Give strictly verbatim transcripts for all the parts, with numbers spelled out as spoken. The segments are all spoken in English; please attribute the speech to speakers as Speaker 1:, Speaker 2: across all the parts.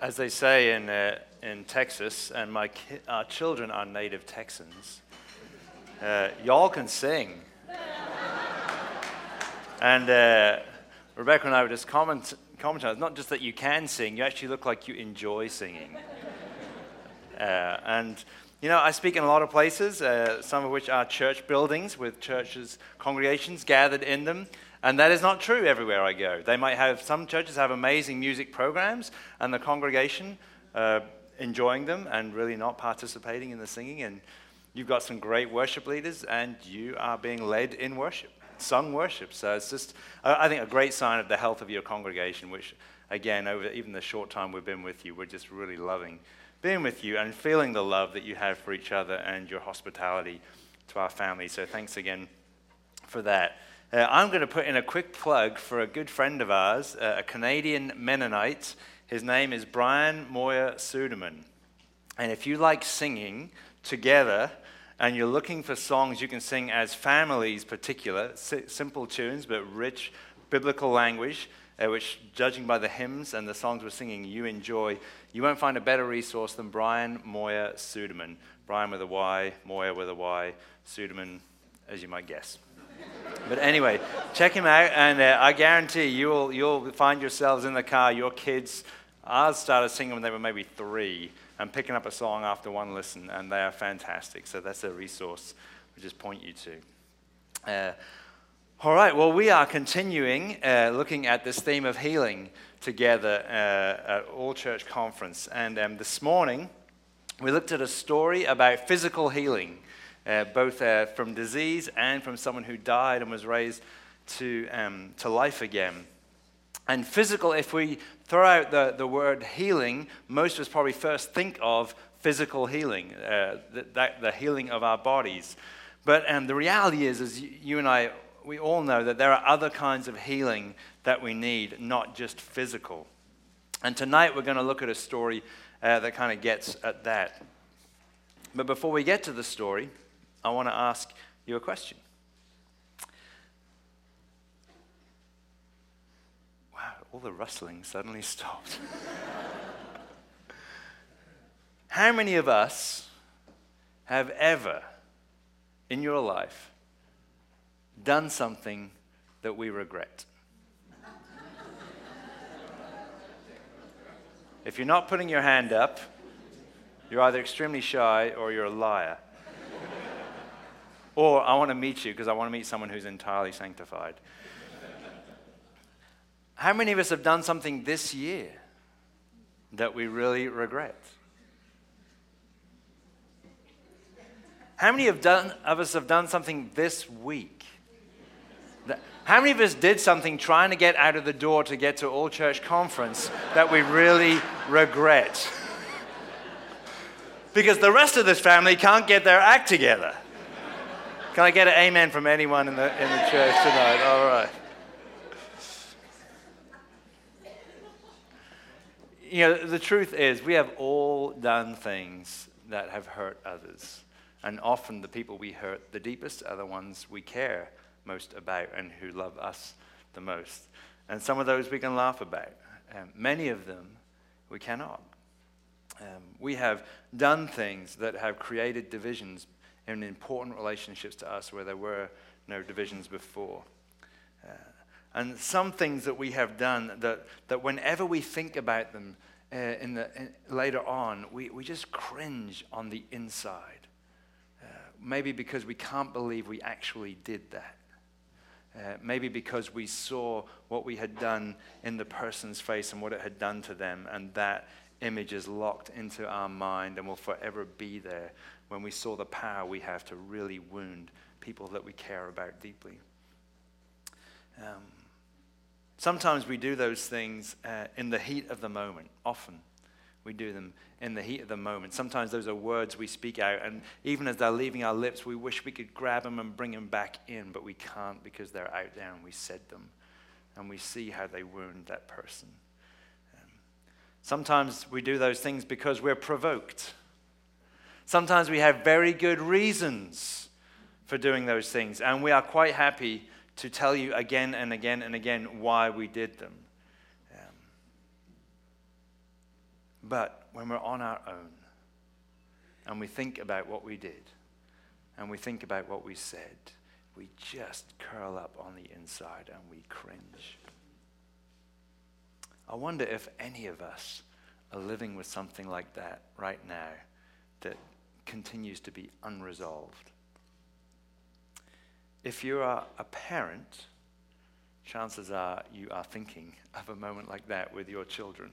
Speaker 1: As they say in uh, in Texas, and my ki- our children are native Texans, uh, y'all can sing. And uh, Rebecca and I were just comment, commenting, it's not just that you can sing, you actually look like you enjoy singing. uh, and, you know, I speak in a lot of places, uh, some of which are church buildings with churches, congregations gathered in them. And that is not true everywhere I go. They might have, some churches have amazing music programs, and the congregation uh, enjoying them and really not participating in the singing. And you've got some great worship leaders, and you are being led in worship, sung worship. So it's just, I think, a great sign of the health of your congregation, which, again, over even the short time we've been with you, we're just really loving being with you and feeling the love that you have for each other and your hospitality to our family. So thanks again for that. Uh, I'm going to put in a quick plug for a good friend of ours, uh, a Canadian Mennonite. His name is Brian Moyer Suderman. And if you like singing together and you're looking for songs you can sing as families particular, si- simple tunes but rich biblical language, uh, which judging by the hymns and the songs we're singing you enjoy, you won't find a better resource than Brian Moyer Suderman. Brian with a Y, Moyer with a Y, Suderman, as you might guess. But anyway, check him out, and uh, I guarantee you'll you'll find yourselves in the car. Your kids, ours started singing when they were maybe three, and picking up a song after one listen, and they are fantastic. So that's a resource we just point you to. Uh, all right, well, we are continuing uh, looking at this theme of healing together uh, at All Church Conference, and um, this morning we looked at a story about physical healing. Uh, both uh, from disease and from someone who died and was raised to um, to life again. And physical, if we throw out the, the word healing, most of us probably first think of physical healing, uh, that, that the healing of our bodies. But um, the reality is, is you, you and I, we all know that there are other kinds of healing that we need, not just physical. And tonight we're going to look at a story uh, that kind of gets at that. But before we get to the story, I want to ask you a question. Wow, all the rustling suddenly stopped. How many of us have ever, in your life, done something that we regret? If you're not putting your hand up, you're either extremely shy or you're a liar. Or I want to meet you because I want to meet someone who's entirely sanctified. How many of us have done something this year that we really regret? How many have done, of us have done something this week? That, how many of us did something trying to get out of the door to get to All Church Conference that we really regret? Because the rest of this family can't get their act together. Can I get an amen from anyone in the in the church tonight? All right. You know, the truth is we have all done things that have hurt others. And often the people we hurt the deepest are the ones we care most about and who love us the most. And some of those we can laugh about. Um, many of them we cannot. Um, we have done things that have created divisions in important relationships to us where there were no divisions before. Uh, and some things that we have done that, that whenever we think about them uh, in the in, later on, we, we just cringe on the inside. Uh, maybe because we can't believe we actually did that. Uh, maybe because we saw what we had done in the person's face and what it had done to them, and that image is locked into our mind and will forever be there when we saw the power we have to really wound people that we care about deeply. Um, sometimes we do those things uh, in the heat of the moment. Often we do them in the heat of the moment. Sometimes those are words we speak out, and even as they're leaving our lips, we wish we could grab them and bring them back in, but we can't because they're out there and we said them, and we see how they wound that person. Sometimes we do those things because we're provoked. Sometimes we have very good reasons for doing those things, and we are quite happy to tell you again and again and again why we did them. Um, But when we're on our own and we think about what we did and we think about what we said, we just curl up on the inside and we cringe. I wonder if any of us are living with something like that right now that continues to be unresolved. If you are a parent, chances are you are thinking of a moment like that with your children.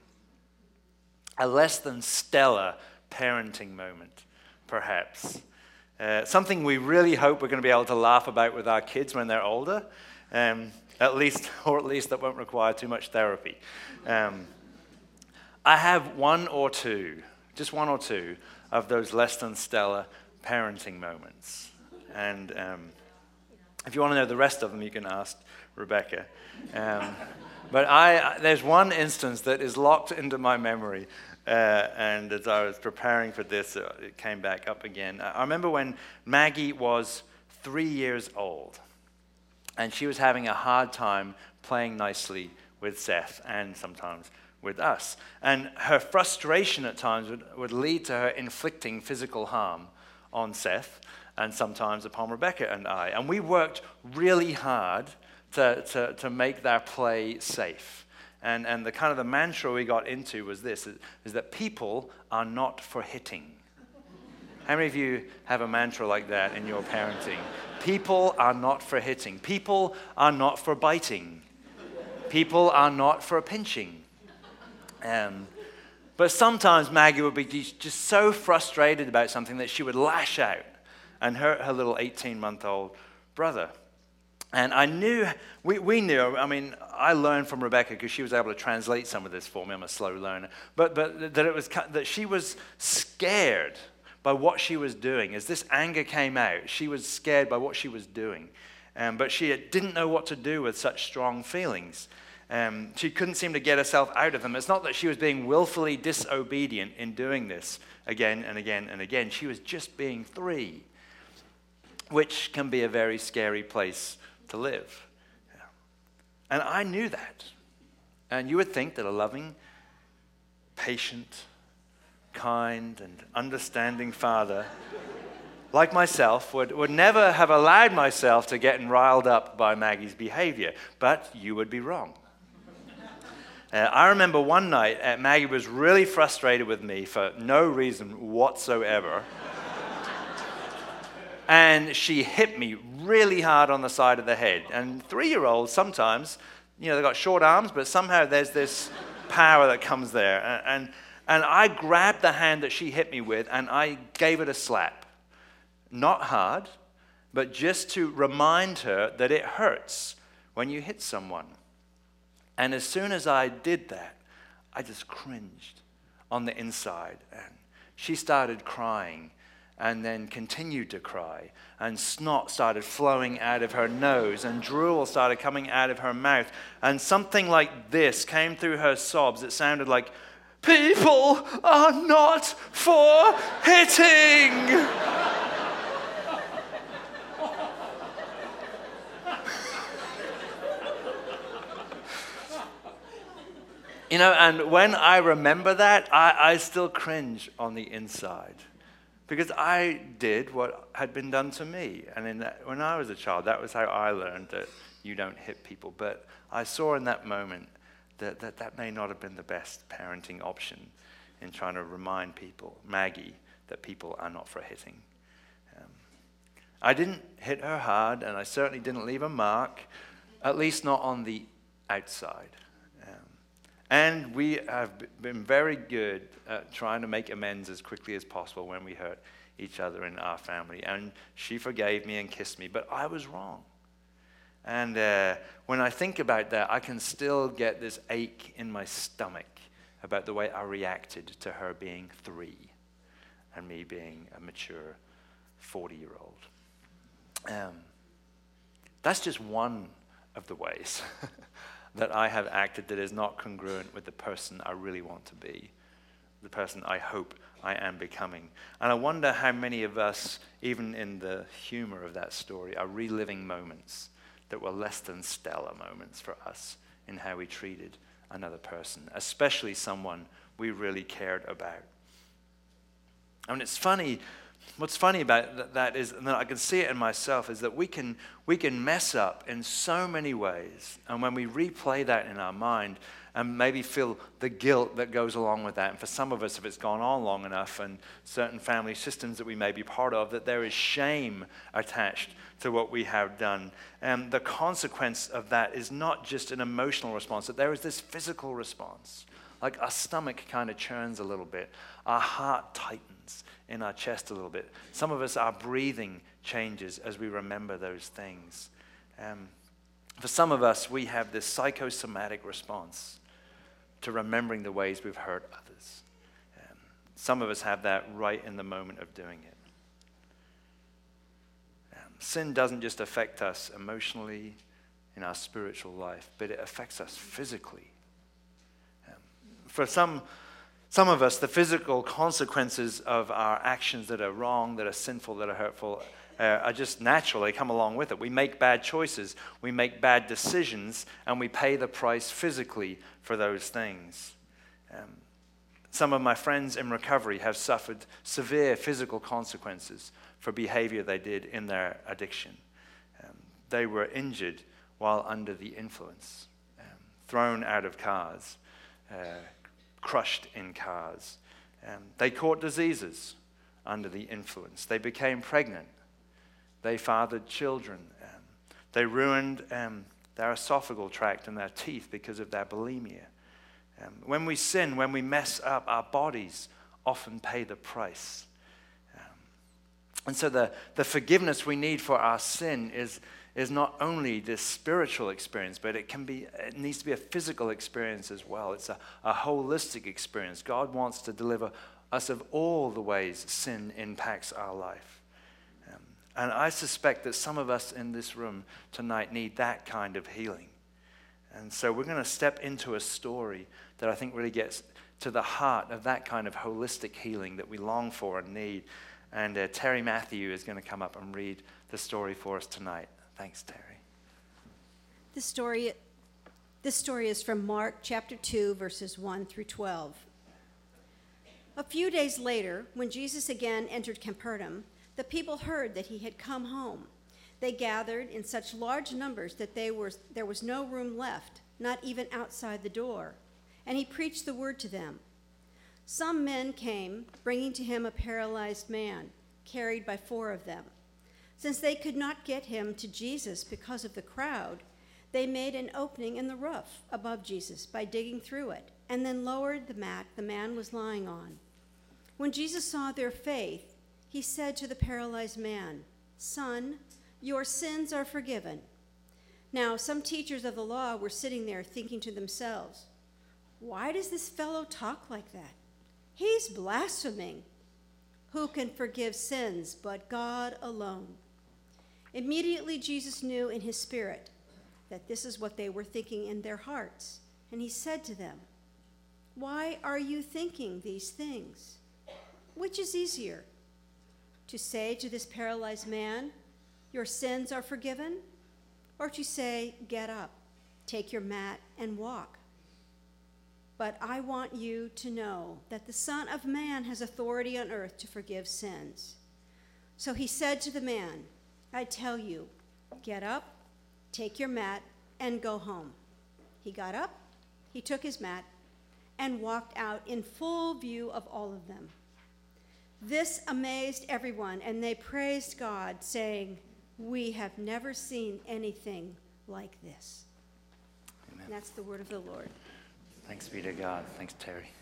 Speaker 1: A less than stellar parenting moment, perhaps. Uh, something we really hope we're going to be able to laugh about with our kids when they're older, um, at least, or at least that won't require too much therapy. Um, I have one or two, just one or two, of those less than stellar parenting moments. And um, if you want to know the rest of them, you can ask Rebecca. Um, but I, there's one instance that is locked into my memory. Uh, and as I was preparing for this, uh, it came back up again. I remember when Maggie was three years old, and she was having a hard time playing nicely with Seth and sometimes with us. And her frustration at times would, would lead to her inflicting physical harm on Seth and sometimes upon Rebecca and I. And we worked really hard to, to, to make that play safe. And, and the kind of the mantra we got into was this, is, is that people are not for hitting. How many of you have a mantra like that in your parenting? People are not for hitting. People are not for biting. People are not for pinching. Um, but sometimes Maggie would be just so frustrated about something that she would lash out and hurt her little eighteen-month-old brother. And I knew, we, we knew, I mean, I learned from Rebecca because she was able to translate some of this for me. I'm a slow learner. But, but that, it was, that she was scared by what she was doing. As this anger came out, she was scared by what she was doing. Um, but she didn't know what to do with such strong feelings. Um, she couldn't seem to get herself out of them. It's not that she was being willfully disobedient in doing this again and again and again. She was just being three, which can be a very scary place to live. And I knew that. And you would think that a loving, patient, kind, and understanding father like myself would, would never have allowed myself to get riled up by Maggie's behavior. But you would be wrong. Uh, I remember one night, uh, Maggie was really frustrated with me for no reason whatsoever. And she hit me really hard on the side of the head. And three-year-olds sometimes, you know, they've got short arms, but somehow there's this power that comes there. And, and, and I grabbed the hand that she hit me with, and I gave it a slap. Not hard, but just to remind her that it hurts when you hit someone. And as soon as I did that, I just cringed on the inside. And she started crying and then continued to cry. And snot started flowing out of her nose, and drool started coming out of her mouth. And something like this came through her sobs. It sounded like, "People are not for hitting." You know, and when I remember that, I, I still cringe on the inside. Because I did what had been done to me. And in that, when I was a child, that was how I learned that you don't hit people. But I saw in that moment that that, that may not have been the best parenting option in trying to remind people, Maggie, that people are not for hitting. Um, I didn't hit her hard, and I certainly didn't leave a mark, at least not on the outside. And we have been very good at trying to make amends as quickly as possible when we hurt each other in our family. And she forgave me and kissed me, but I was wrong. And uh, when I think about that, I can still get this ache in my stomach about the way I reacted to her being three and me being a mature forty-year-old. Um, that's just one of the ways that I have acted that is not congruent with the person I really want to be, the person I hope I am becoming. And I wonder how many of us, even in the humor of that story, are reliving moments that were less than stellar moments for us in how we treated another person, especially someone we really cared about. I mean, it's funny. What's funny about that is, and I can see it in myself, is that we can we can mess up in so many ways. And when we replay that in our mind and maybe feel the guilt that goes along with that, and for some of us, if it's gone on long enough and certain family systems that we may be part of, that there is shame attached to what we have done. And the consequence of that is not just an emotional response, that there is this physical response. Like our stomach kind of churns a little bit. Our heart tightens in our chest a little bit. Some of us, our breathing changes as we remember those things. Um, for some of us, we have this psychosomatic response to remembering the ways we've hurt others. Um, some of us have that right in the moment of doing it. Um, sin doesn't just affect us emotionally in our spiritual life, but it affects us physically. Um, for some Some of us, the physical consequences of our actions that are wrong, that are sinful, that are hurtful, uh, are just natural. They come along with it. We make bad choices. We make bad decisions, and we pay the price physically for those things. Um, some of my friends in recovery have suffered severe physical consequences for behavior they did in their addiction. Um, they were injured while under the influence, um, thrown out of cars, uh, crushed in cars. Um, they caught diseases under the influence. They became pregnant. They fathered children. Um, they ruined um, their esophageal tract and their teeth because of their bulimia. Um, when we sin, when we mess up, our bodies often pay the price. Um, and so the, the forgiveness we need for our sin is is not only this spiritual experience, but it can be, it needs to be a physical experience as well. It's a, a holistic experience. God wants to deliver us of all the ways sin impacts our life. Um, and I suspect that some of us in this room tonight need that kind of healing. And so we're going to step into a story that I think really gets to the heart of that kind of holistic healing that we long for and need. And uh, Terry Matthew is going to come up and read the story for us tonight. Thanks, Terry.
Speaker 2: This story, this story is from Mark chapter two, verses one through twelve. A few days later, when Jesus again entered Capernaum, the people heard that he had come home. They gathered in such large numbers that they were, there was no room left, not even outside the door. And he preached the word to them. Some men came, bringing to him a paralyzed man, carried by four of them. Since they could not get him to Jesus because of the crowd, they made an opening in the roof above Jesus by digging through it, and then lowered the mat the man was lying on. When Jesus saw their faith, he said to the paralyzed man, "Son, your sins are forgiven." Now, some teachers of the law were sitting there thinking to themselves, "Why does this fellow talk like that? He's blaspheming. Who can forgive sins but God alone?" Immediately Jesus knew in his spirit that this is what they were thinking in their hearts, and he said to them, "Why are you thinking these things? Which is easier, to say to this paralyzed man, 'Your sins are forgiven,' or to say, 'Get up, take your mat and walk'? But I want you to know that the Son of Man has authority on earth to forgive sins." So he said to the man, "I tell you, get up, take your mat, and go home." He got up, he took his mat, and walked out in full view of all of them. This amazed everyone, and they praised God, saying, "We have never seen anything like this."
Speaker 1: Amen.
Speaker 2: And that's the word of the Lord.
Speaker 1: Thanks be to God. Thanks, Terry.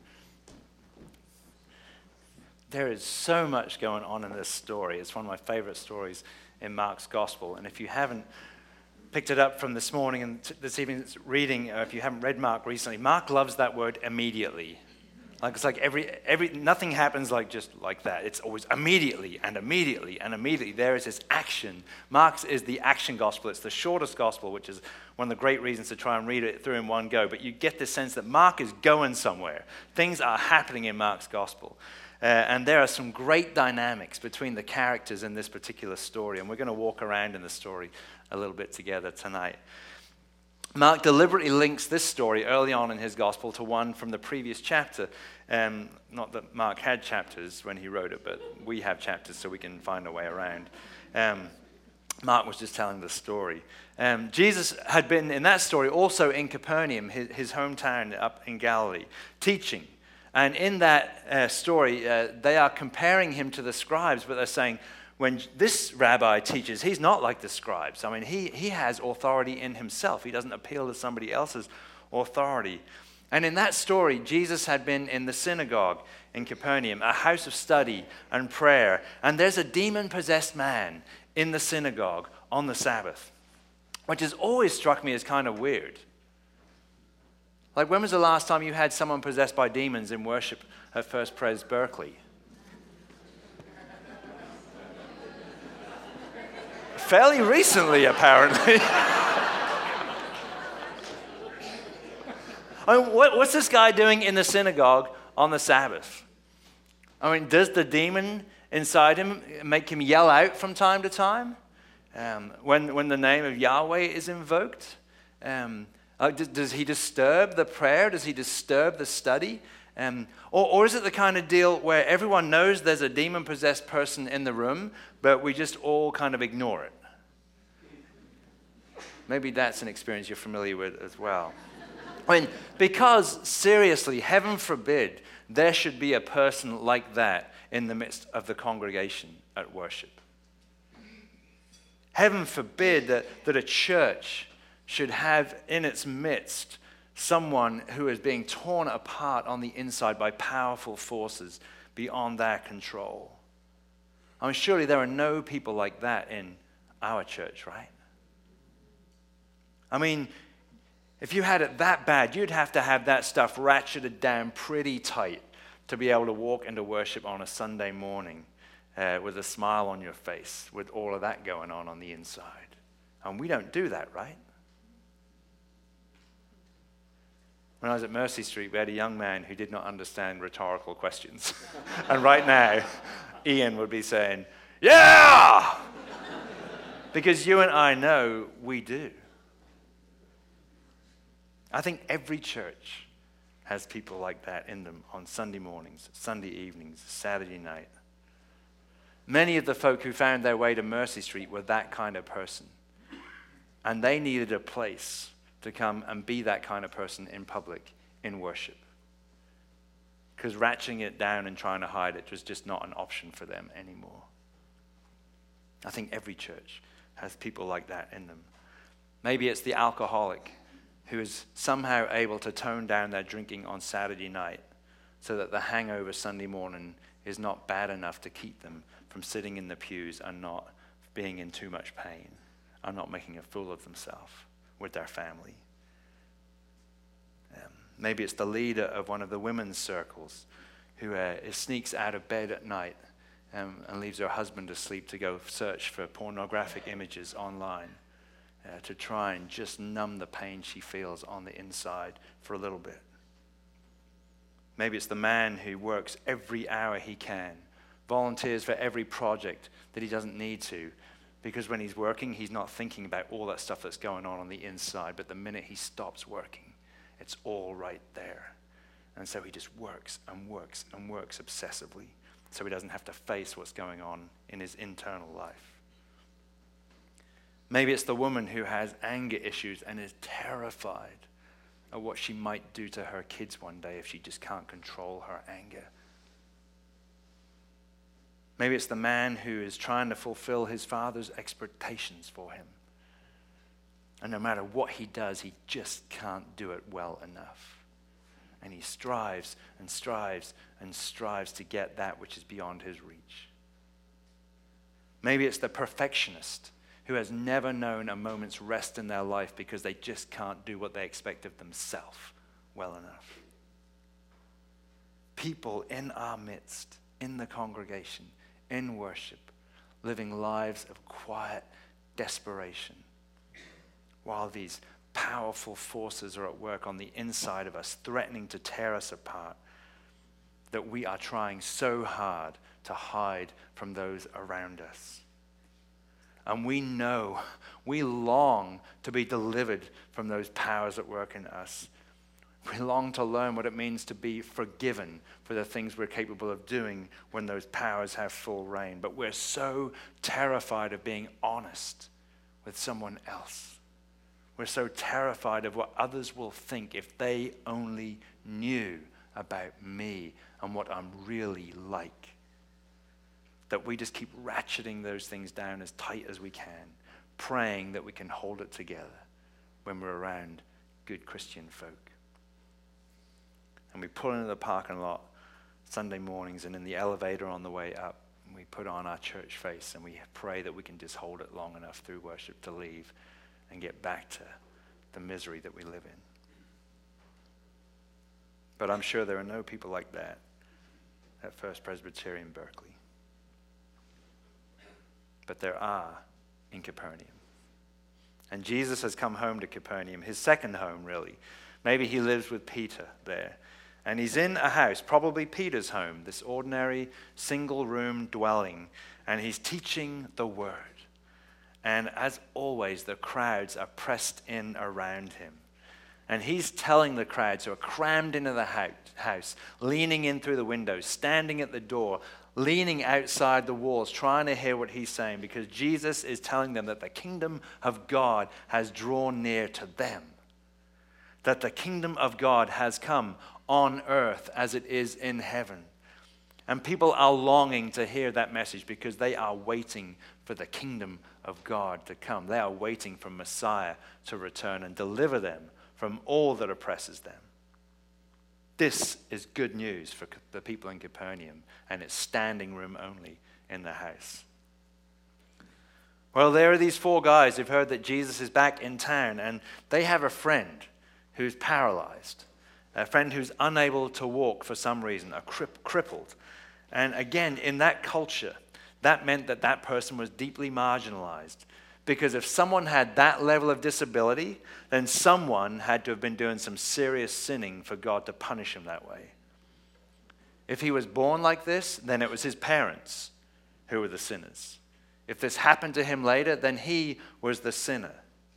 Speaker 1: There is so much going on in this story. It's one of my favorite stories in Mark's gospel. And if you haven't picked it up from this morning and t- this evening's reading, or if you haven't read Mark recently, Mark loves that word immediately. Like it's like every every nothing happens like just like that. It's always immediately and immediately and immediately. There is this action. Mark's is the action gospel. It's the shortest gospel, which is one of the great reasons to try and read it through in one go. But you get this sense that Mark is going somewhere. Things are happening in Mark's gospel. Uh, and there are some great dynamics between the characters in this particular story. And we're going to walk around in the story a little bit together tonight. Mark deliberately links this story early on in his gospel to one from the previous chapter. Um, not that Mark had chapters when he wrote it, but we have chapters so we can find a way around. Um, Mark was just telling the story. Um, Jesus had been, in that story, also in Capernaum, his, his hometown up in Galilee, teaching. And in that uh, story, uh, they are comparing him to the scribes, but they're saying, when this rabbi teaches, he's not like the scribes. I mean, he, he has authority in himself. He doesn't appeal to somebody else's authority. And in that story, Jesus had been in the synagogue in Capernaum, a house of study and prayer. And there's a demon-possessed man in the synagogue on the Sabbath, which has always struck me as kind of weird. Like, when was the last time you had someone possessed by demons in worship at First Pres Berkeley? Fairly recently, apparently. I mean, what, what's this guy doing in the synagogue on the Sabbath? I mean, does the demon inside him make him yell out from time to time um, when, when the name of Yahweh is invoked? Um, uh, does, does he disturb the prayer? Does he disturb the study? Um, or, or is it the kind of deal where everyone knows there's a demon-possessed person in the room, but we just all kind of ignore it? Maybe that's an experience you're familiar with as well. I mean, because seriously, heaven forbid, there should be a person like that in the midst of the congregation at worship. Heaven forbid that, that a church should have in its midst someone who is being torn apart on the inside by powerful forces beyond their control. I mean, surely there are no people like that in our church, right? I mean, if you had it that bad, you'd have to have that stuff ratcheted down pretty tight to be able to walk into worship on a Sunday morning uh, with a smile on your face, with all of that going on on the inside. And we don't do that, right? When I was at Mercy Street, we had a young man who did not understand rhetorical questions. And right now, Ian would be saying, yeah! Because you and I know we do. I think every church has people like that in them on Sunday mornings, Sunday evenings, Saturday night. Many of the folk who found their way to Mercy Street were that kind of person. And they needed a place to come and be that kind of person in public, in worship. Because ratcheting it down and trying to hide it was just not an option for them anymore. I think every church has people like that in them. Maybe it's the alcoholic who is somehow able to tone down their drinking on Saturday night so that the hangover Sunday morning is not bad enough to keep them from sitting in the pews and not being in too much pain and not making a fool of themselves with their family. Um, maybe it's the leader of one of the women's circles who uh, sneaks out of bed at night um, and leaves her husband asleep to go search for pornographic images online. Uh, to try and just numb the pain she feels on the inside for a little bit. Maybe it's the man who works every hour he can, volunteers for every project that he doesn't need to, because when he's working, he's not thinking about all that stuff that's going on on the inside, but the minute he stops working, it's all right there. And so he just works and works and works obsessively, so he doesn't have to face what's going on in his internal life. Maybe it's the woman who has anger issues and is terrified of what she might do to her kids one day if she just can't control her anger. Maybe it's the man who is trying to fulfill his father's expectations for him. And no matter what he does, he just can't do it well enough. And he strives and strives and strives to get that which is beyond his reach. Maybe it's the perfectionist who has never known a moment's rest in their life because they just can't do what they expect of themselves well enough. People in our midst, in the congregation, in worship, living lives of quiet desperation, while these powerful forces are at work on the inside of us, threatening to tear us apart, that we are trying so hard to hide from those around us. And we know, we long to be delivered from those powers at work in us. We long to learn what it means to be forgiven for the things we're capable of doing when those powers have full reign. But we're so terrified of being honest with someone else. We're so terrified of what others will think if they only knew about me and what I'm really like, that we just keep ratcheting those things down as tight as we can, praying that we can hold it together when we're around good Christian folk. And we pull into the parking lot Sunday mornings, and in the elevator on the way up, we put on our church face and we pray that we can just hold it long enough through worship to leave and get back to the misery that we live in. But I'm sure there are no people like that at First Presbyterian Berkeley. But there are in Capernaum. And Jesus has come home to Capernaum, his second home, really. Maybe he lives with Peter there. And he's in a house, probably Peter's home, this ordinary single-room dwelling, and he's teaching the word. And as always, the crowds are pressed in around him. And he's telling the crowds who are crammed into the house, leaning in through the windows, standing at the door, leaning outside the walls, trying to hear what he's saying, because Jesus is telling them that the kingdom of God has drawn near to them. That the kingdom of God has come on earth as it is in heaven. And people are longing to hear that message because they are waiting for the kingdom of God to come. They are waiting for Messiah to return and deliver them from all that oppresses them. This is good news for the people in Capernaum, and it's standing room only in the house. Well, there are these four guys who've heard that Jesus is back in town, and they have a friend who's paralyzed, a friend who's unable to walk for some reason, a cri- crippled. And again, in that culture, that meant that that person was deeply marginalized. Because if someone had that level of disability, then someone had to have been doing some serious sinning for God to punish him that way. If he was born like this, then it was his parents who were the sinners. If this happened to him later, then he was the sinner.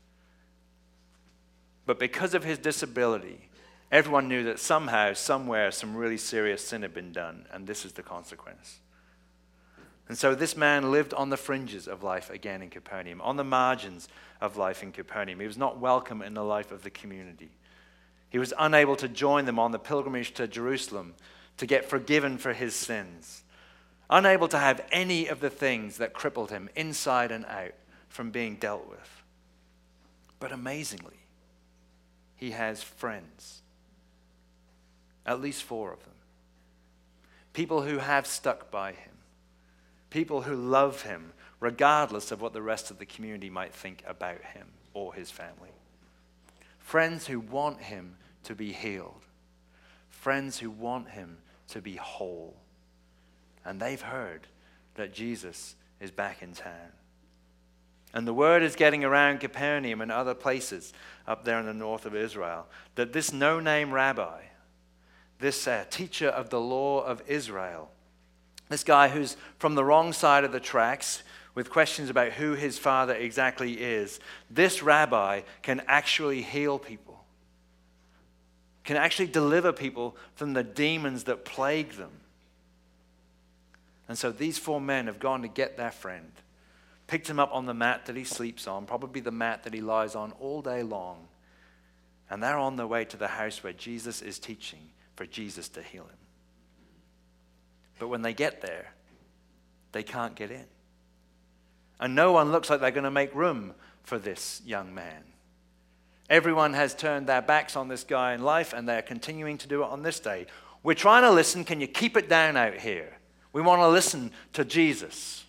Speaker 1: But because of his disability, everyone knew that somehow, somewhere, some really serious sin had been done, and this is the consequence. And so this man lived on the fringes of life again in Capernaum, on the margins of life in Capernaum. He was not welcome in the life of the community. He was unable to join them on the pilgrimage to Jerusalem to get forgiven for his sins. Unable to have any of the things that crippled him inside and out from being dealt with. But amazingly, he has friends. At least four of them. People who have stuck by him. People who love him, regardless of what the rest of the community might think about him or his family. Friends who want him to be healed. Friends who want him to be whole. And they've heard that Jesus is back in town. And the word is getting around Capernaum and other places up there in the north of Israel that this no-name rabbi, this uh, teacher of the law of Israel, this guy who's from the wrong side of the tracks with questions about who his father exactly is, this rabbi can actually heal people, can actually deliver people from the demons that plague them. And so these four men have gone to get their friend, picked him up on the mat that he sleeps on, probably the mat that he lies on all day long, and they're on their way to the house where Jesus is teaching for Jesus to heal him. But when they get there, they can't get in. And no one looks like they're going to make room for this young man. Everyone has turned their backs on this guy in life, and they're continuing to do it on this day. We're trying to listen. Can you keep it down out here? We want to listen to Jesus.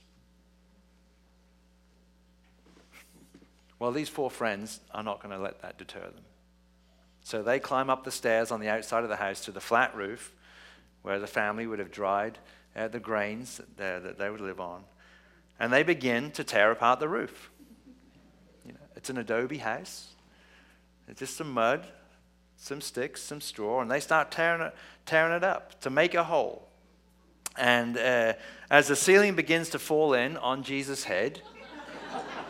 Speaker 1: Well, these four friends are not going to let that deter them. So they climb up the stairs on the outside of the house to the flat roof, where the family would have dried uh, the grains that, that they would live on. And they begin to tear apart the roof. You know, it's an adobe house. It's just some mud, some sticks, some straw, and they start tearing it, tearing it up to make a hole. And uh, as the ceiling begins to fall in on Jesus' head,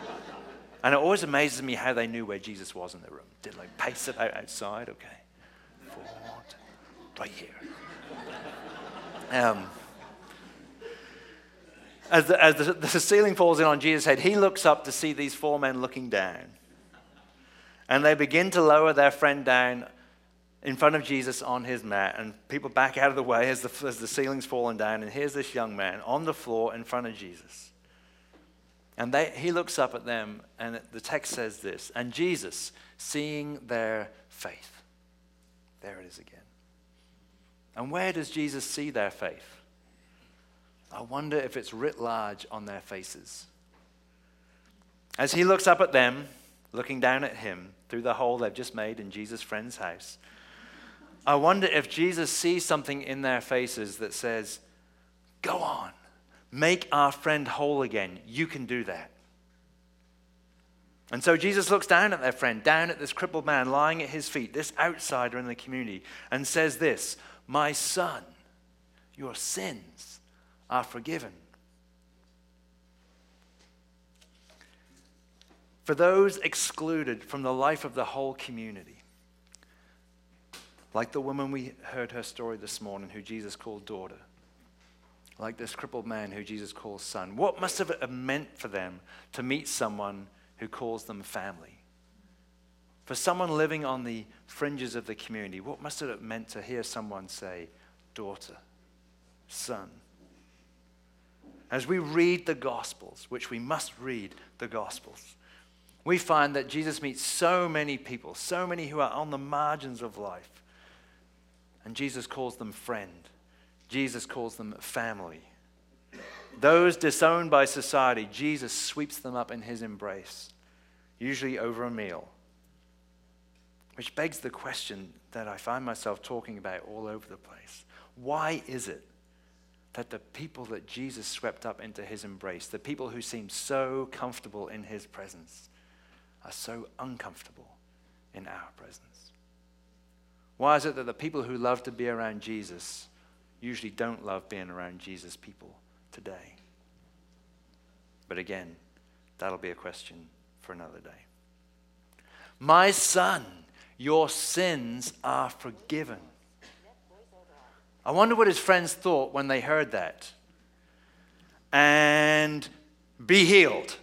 Speaker 1: And it always amazes me how they knew where Jesus was in the room. Did like pace it out outside? Okay. Forward. Right here. Um, as the, as the, the ceiling falls in on Jesus' head, he looks up to see these four men looking down. And they begin to lower their friend down in front of Jesus on his mat. And people back out of the way as the, as the ceiling's falling down. And here's this young man on the floor in front of Jesus. And they, he looks up at them, and the text says this, and Jesus, seeing their faith. There it is again. And where does Jesus see their faith? I wonder if it's writ large on their faces. As he looks up at them, looking down at him through the hole they've just made in Jesus' friend's house, I wonder if Jesus sees something in their faces that says, go on. Make our friend whole again. You can do that. And so Jesus looks down at their friend, down at this crippled man lying at his feet, this outsider in the community, and says this, my son, your sins are forgiven. For those excluded from the life of the whole community, like the woman we heard her story this morning who Jesus called daughter, like this crippled man who Jesus calls son. What must have it meant for them to meet someone who calls them family? For someone living on the fringes of the community, what must it have meant to hear someone say, daughter, son? As we read the Gospels, which we must read the Gospels, we find that Jesus meets so many people, so many who are on the margins of life, and Jesus calls them friend. Jesus calls them family. Those disowned by society, Jesus sweeps them up in his embrace, usually over a meal. Which begs the question that I find myself talking about all over the place. Why is it that the people that Jesus swept up into his embrace, the people who seem so comfortable in his presence, are so uncomfortable in our presence? Why is it that the people who love to be around Jesus usually don't love being around Jesus people today? But again, that'll be a question for another day. My son, your sins are forgiven. I wonder what his friends thought when they heard that. And be healed.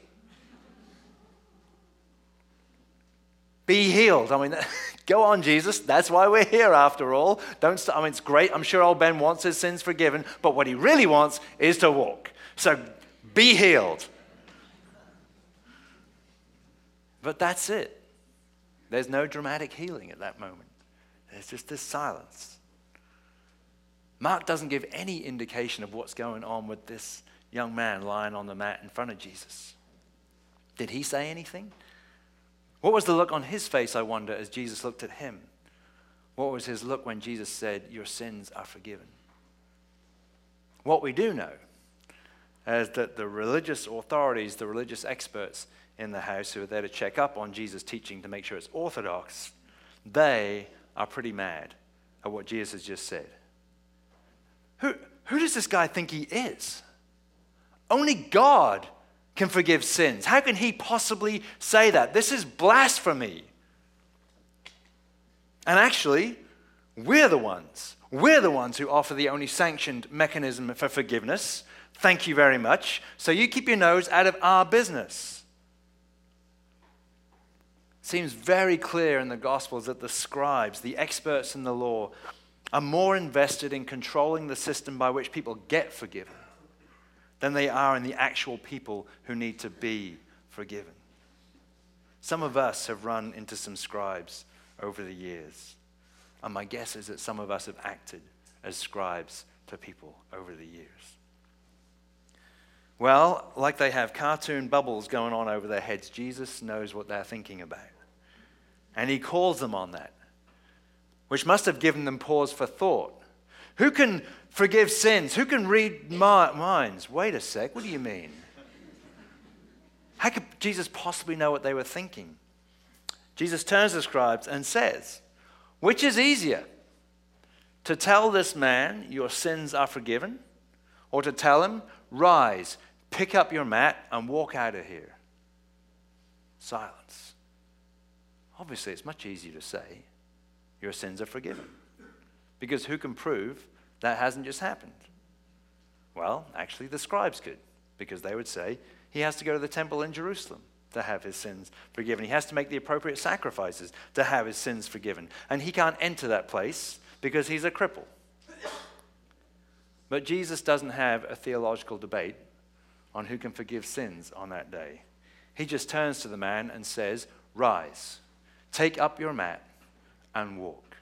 Speaker 1: Be healed. I mean, go on, Jesus. That's why we're here after all. Don't st- I mean, it's great. I'm sure old Ben wants his sins forgiven, but what he really wants is to walk. So be healed. But that's it. There's no dramatic healing at that moment. There's just this silence. Mark doesn't give any indication of what's going on with this young man lying on the mat in front of Jesus. Did he say anything? What was the look on his face, I wonder, as Jesus looked at him? What was his look when Jesus said, your sins are forgiven? What we do know is that the religious authorities, the religious experts in the house who are there to check up on Jesus' teaching to make sure it's orthodox, they are pretty mad at what Jesus has just said. Who, who does this guy think he is? Only God can forgive sins. How can he possibly say that? This is blasphemy. And actually, we're the ones. We're the ones who offer the only sanctioned mechanism for forgiveness. Thank you very much. So you keep your nose out of our business. It seems very clear in the Gospels that the scribes, the experts in the law, are more invested in controlling the system by which people get forgiven than they are in the actual people who need to be forgiven. Some of us have run into some scribes over the years. And my guess is that some of us have acted as scribes to people over the years. Well, like they have cartoon bubbles going on over their heads, Jesus knows what they're thinking about. And he calls them on that, which must have given them pause for thought. Who can forgive sins? Who can read minds? Wait a sec, what do you mean? How could Jesus possibly know what they were thinking? Jesus turns to the scribes and says, which is easier, to tell this man your sins are forgiven, or to tell him, rise, pick up your mat and walk out of here? Silence. Obviously, it's much easier to say, your sins are forgiven. Because who can prove that hasn't just happened? Well, actually, the scribes could, because they would say he has to go to the temple in Jerusalem to have his sins forgiven. He has to make the appropriate sacrifices to have his sins forgiven. And he can't enter that place because he's a cripple. But Jesus doesn't have a theological debate on who can forgive sins on that day. He just turns to the man and says, rise, take up your mat and walk.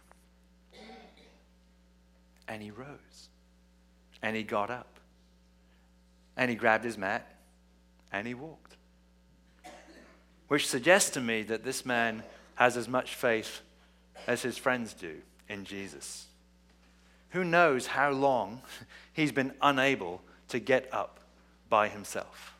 Speaker 1: And he rose. And he got up. And he grabbed his mat and he walked. Which suggests to me that this man has as much faith as his friends do in Jesus. Who knows how long he's been unable to get up by himself?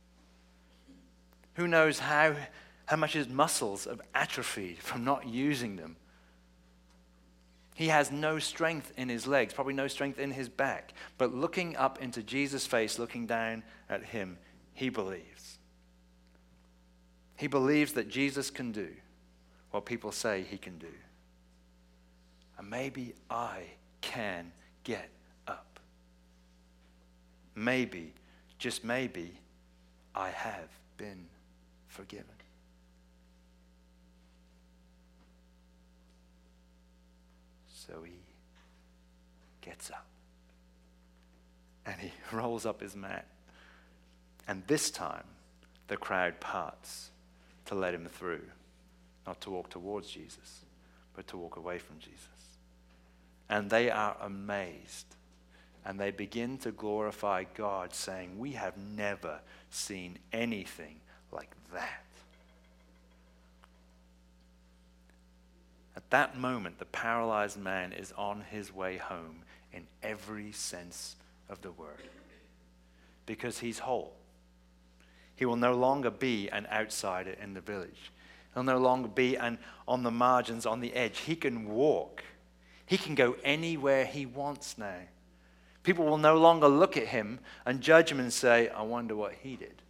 Speaker 1: Who knows how, how much his muscles have atrophied from not using them? He has no strength in his legs, probably no strength in his back. But looking up into Jesus' face, looking down at him, he believes. He believes that Jesus can do what people say he can do. And maybe I can get up. Maybe, just maybe, I have been forgiven. So he gets up and he rolls up his mat. And this time, the crowd parts to let him through, not to walk towards Jesus, but to walk away from Jesus. And they are amazed. And they begin to glorify God, saying, we have never seen anything like that. At that moment, the paralyzed man is on his way home in every sense of the word. Because he's whole. He will no longer be an outsider in the village. He'll no longer be an, on the margins, on the edge. He can walk. He can go anywhere he wants now. People will no longer look at him and judge him and say, I wonder what he did.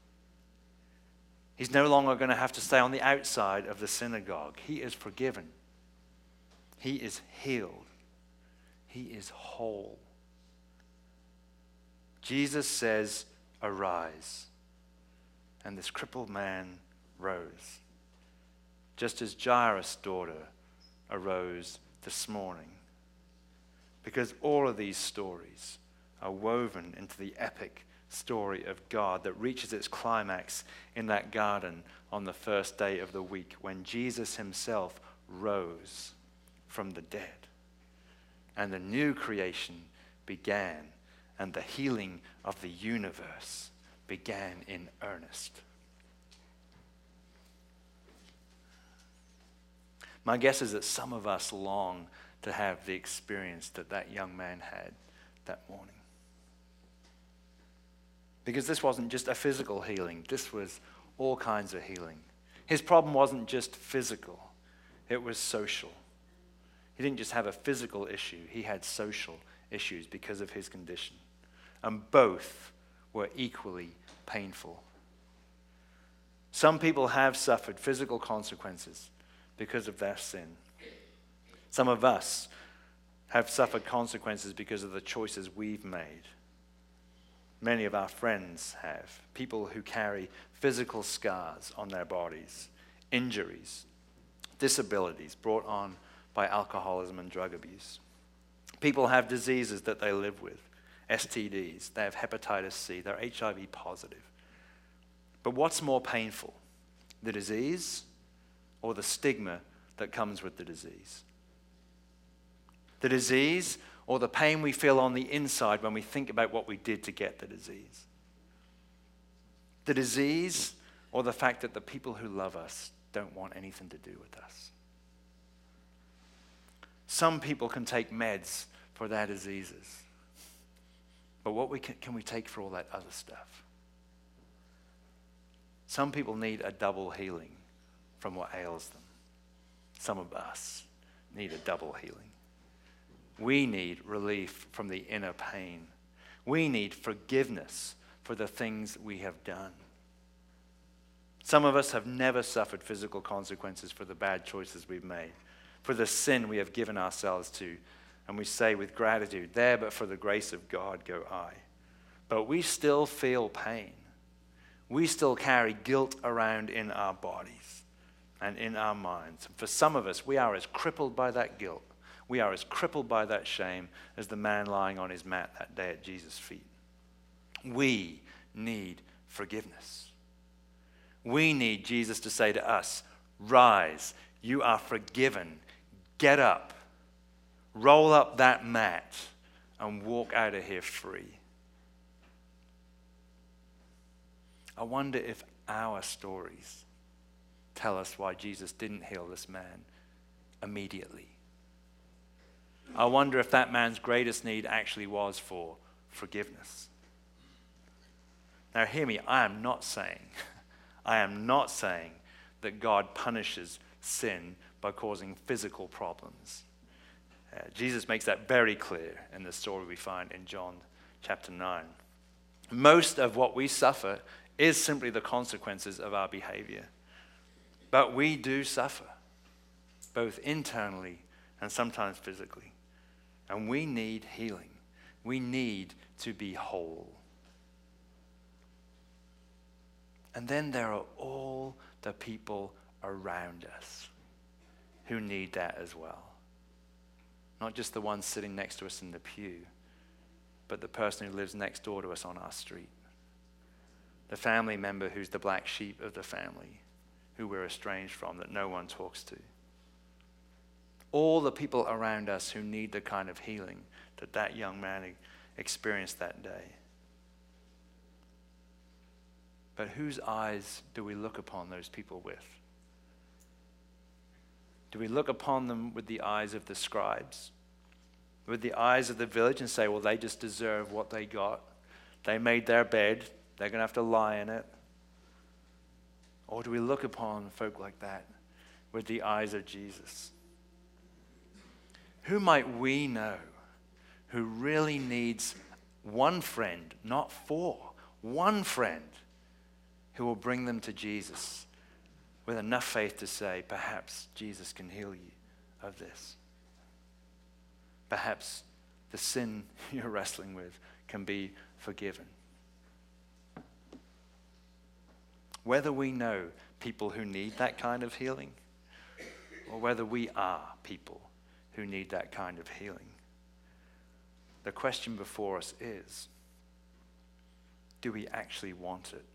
Speaker 1: He's no longer going to have to stay on the outside of the synagogue. He is forgiven. He is healed. He is whole. Jesus says, arise. And this crippled man rose. Just as Jairus' daughter arose this morning. Because all of these stories are woven into the epic story of God that reaches its climax in that garden on the first day of the week when Jesus himself rose from the dead. And the new creation began, and the healing of the universe began in earnest. My guess is that some of us long to have the experience that that young man had that morning. Because this wasn't just a physical healing. This was all kinds of healing. His problem wasn't just physical. It was social. He didn't just have a physical issue. He had social issues because of his condition. And both were equally painful. Some people have suffered physical consequences because of their sin. Some of us have suffered consequences because of the choices we've made. Many of our friends have. People who carry physical scars on their bodies, injuries, disabilities brought on by alcoholism and drug abuse. People have diseases that they live with, S T Ds, they have hepatitis C, they're H I V positive. But what's more painful, the disease or the stigma that comes with the disease? The disease or the pain we feel on the inside when we think about what we did to get the disease? The disease or the fact that the people who love us don't want anything to do with us? Some people can take meds for their diseases. But what we can, can we take for all that other stuff? Some people need a double healing from what ails them. Some of us need a double healing. We need relief from the inner pain. We need forgiveness for the things we have done. Some of us have never suffered physical consequences for the bad choices we've made, for the sin we have given ourselves to. And we say with gratitude, there but for the grace of God go I. But we still feel pain. We still carry guilt around in our bodies and in our minds. And for some of us, we are as crippled by that guilt. We are as crippled by that shame as the man lying on his mat that day at Jesus' feet. We need forgiveness. We need Jesus to say to us, rise, you are forgiven. Get up, roll up that mat, and walk out of here free. I wonder if our stories tell us why Jesus didn't heal this man immediately. I wonder if that man's greatest need actually was for forgiveness. Now hear me, I am not saying, I am not saying that God punishes sin by causing physical problems. Uh, Jesus makes that very clear in the story we find in John chapter nine. Most of what we suffer is simply the consequences of our behavior. But we do suffer, both internally and sometimes physically. And we need healing. We need to be whole. And then there are all the people around us who need that as well. Not just the one sitting next to us in the pew, but the person who lives next door to us on our street. The family member who's the black sheep of the family, who we're estranged from, that no one talks to. All the people around us who need the kind of healing that that young man experienced that day. But whose eyes do we look upon those people with? Do we look upon them with the eyes of the scribes? With the eyes of the village and say, well, they just deserve what they got. They made their bed. They're going to have to lie in it. Or do we look upon folk like that with the eyes of Jesus? Who might we know who really needs one friend, not four, one friend who will bring them to Jesus with enough faith to say, perhaps Jesus can heal you of this. Perhaps the sin you're wrestling with can be forgiven. Whether we know people who need that kind of healing, or whether we are people who need that kind of healing, the question before us is, do we actually want it?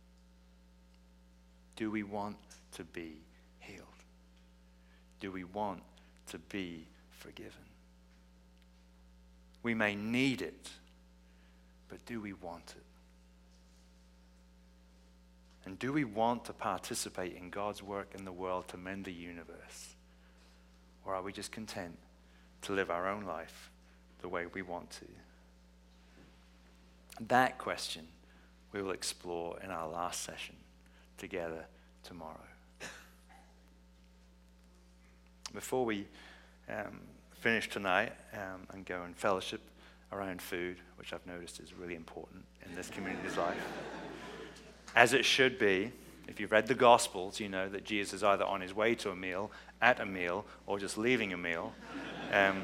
Speaker 1: Do we want to be healed? Do we want to be forgiven? We may need it, but do we want it? And do we want to participate in God's work in the world to mend the universe? Or are we just content to live our own life the way we want to? That question we will explore in our last session together tomorrow. Before we um, finish tonight um, and go and fellowship around food, which I've noticed is really important in this community's life, as it should be. If you've read the Gospels, you know that Jesus is either on his way to a meal, at a meal, or just leaving a meal. Um,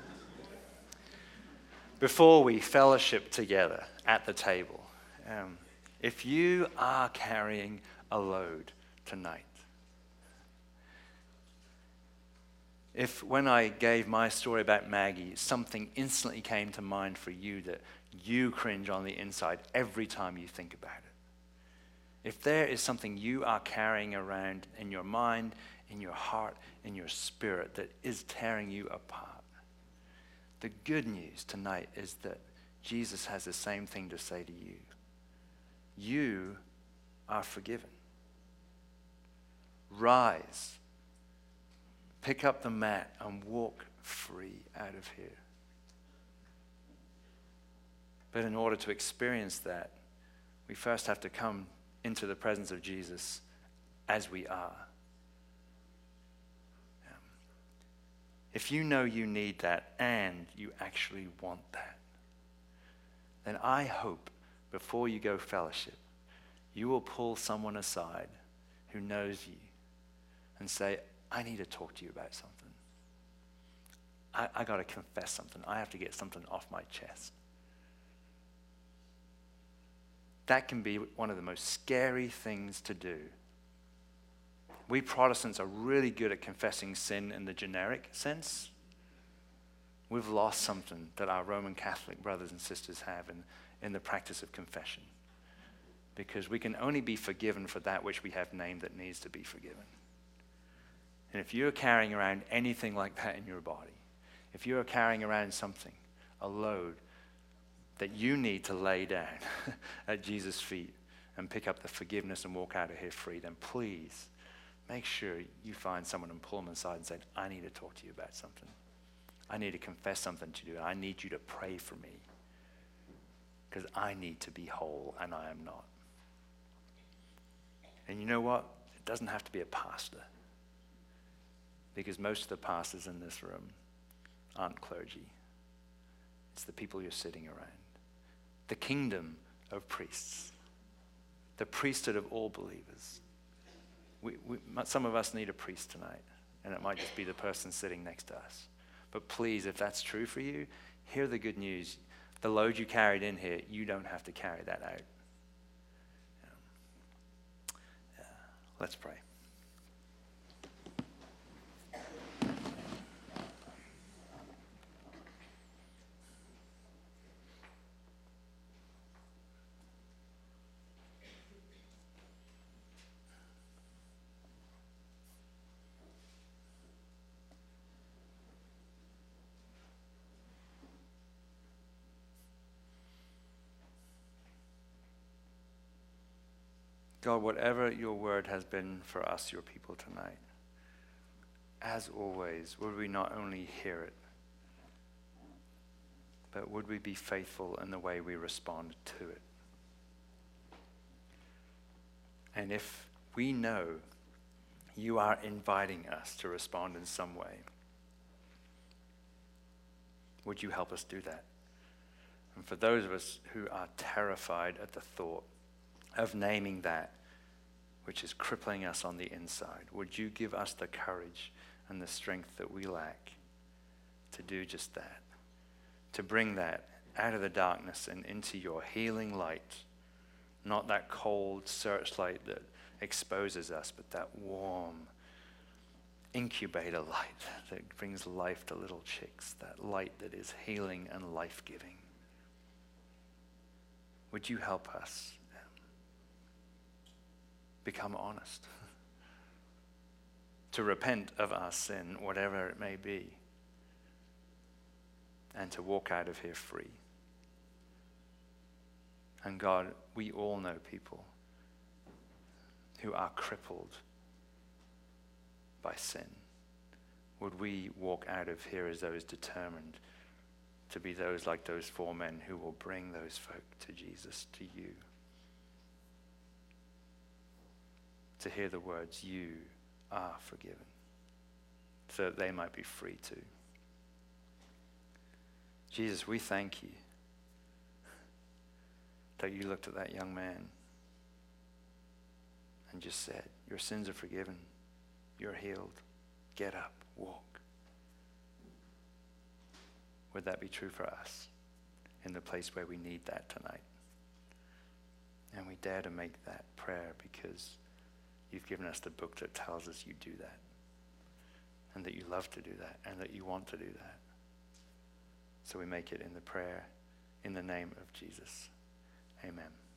Speaker 1: before we fellowship together at the table, um, if you are carrying a load tonight, if when I gave my story about Maggie, something instantly came to mind for you that you cringe on the inside every time you think about it, if there is something you are carrying around in your mind, in your heart, in your spirit that is tearing you apart, the good news tonight is that Jesus has the same thing to say to you. You are forgiven. Rise, pick up the mat, and walk free out of here. But in order to experience that, we first have to come into the presence of Jesus as we are. Um, if you know you need that and you actually want that, then I hope before you go fellowship, you will pull someone aside who knows you and say, I need to talk to you about something. I, I got to confess something. I have to get something off my chest. That can be one of the most scary things to do. We Protestants are really good at confessing sin in the generic sense. We've lost something that our Roman Catholic brothers and sisters have in, in the practice of confession. Because we can only be forgiven for that which we have named that needs to be forgiven. And if you're carrying around anything like that in your body, if you're carrying around something, a load that you need to lay down at Jesus' feet and pick up the forgiveness and walk out of here free, then please make sure you find someone and pull them aside and say, I need to talk to you about something. I need to confess something to you. I need you to pray for me because I need to be whole and I am not. And you know what? It doesn't have to be a pastor, because most of the pastors in this room aren't clergy. It's the people you're sitting around. The kingdom of priests. The priesthood of all believers. We, we, some of us need a priest tonight, and it might just be the person sitting next to us. But please, if that's true for you, hear the good news. The load you carried in here, you don't have to carry that out. Yeah. Yeah. Let's pray. God, whatever your word has been for us, your people tonight, as always, would we not only hear it, but would we be faithful in the way we respond to it? And if we know you are inviting us to respond in some way, would you help us do that? And for those of us who are terrified at the thought of naming that which is crippling us on the inside, would you give us the courage and the strength that we lack to do just that, to bring that out of the darkness and into your healing light, not that cold searchlight that exposes us, but that warm incubator light that brings life to little chicks, that light that is healing and life-giving. Would you help us become honest, to repent of our sin, whatever it may be, and to walk out of here free. And God, we all know people who are crippled by sin. Would we walk out of here as those determined to be those like those four men who will bring those folk to Jesus, to you? To hear the words, you are forgiven, so that they might be free too. Jesus, we thank you that you looked at that young man and just said, your sins are forgiven, you're healed, get up, walk. Would that be true for us in the place where we need that tonight? And we dare to make that prayer because you've given us the book that tells us you do that, and that you love to do that, and that you want to do that. So we make it in the prayer in the name of Jesus. Amen.